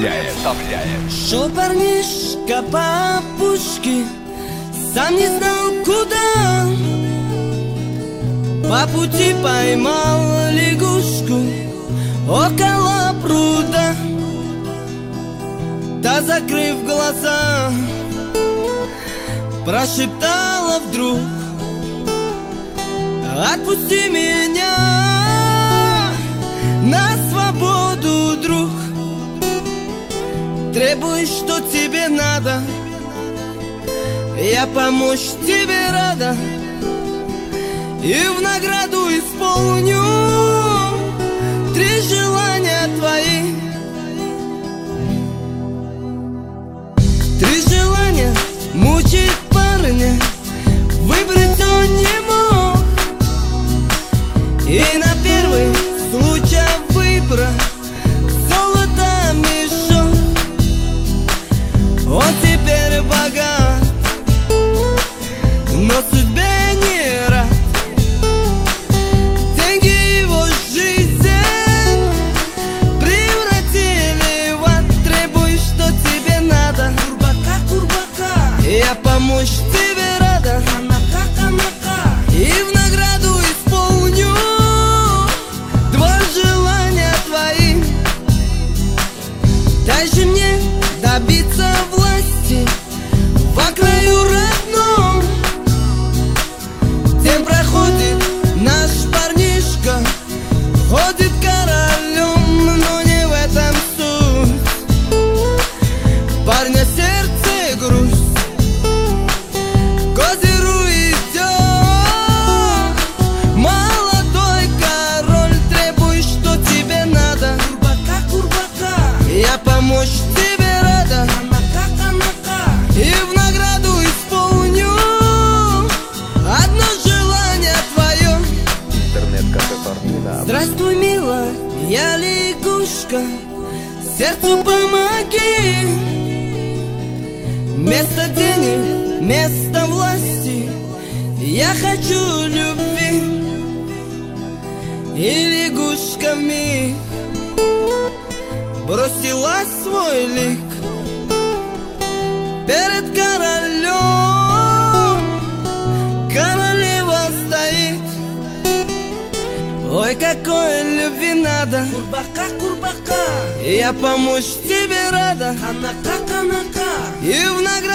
вставляет. Шел парнишка по опушке, сам не знал куда. По пути поймал лягушку около пруда. Та, закрыв глаза, прошептала вдруг: отпусти меня на свободу, друг. Требуешь, что тебе надо, я помочь тебе рада, и в награду исполню 3 желания твои. 3 желания мучает парня, выбрать он не мог. И на первый случай выбора золото мешок. Он теперь богат, но судьбе не рад. Деньги его жизнь превратили в ад. Требуй, что тебе надо, курбака, я помочь тебе рада, и в награду исполню 2 желания твои. Дай же мне добиться власти во краю родном. День проходит, наш парнишка ходит королем, но не в этом суть. Парня сердце грусть, к озеру идет молодой король. Требуй, что тебе надо, курбака, я помочь тебе рада, и в награду исполню 1 желание твое. Интернет-кафе Фортуна. Здравствуй, милая, я лягушка, сердцу помоги. Вместо денег, вместо власти я хочу любви. И лягушка вмиг бросила свой лик перед королем. Королева стоит: ой, какой любви надо, курбака, я помочь тебе рада, и в награду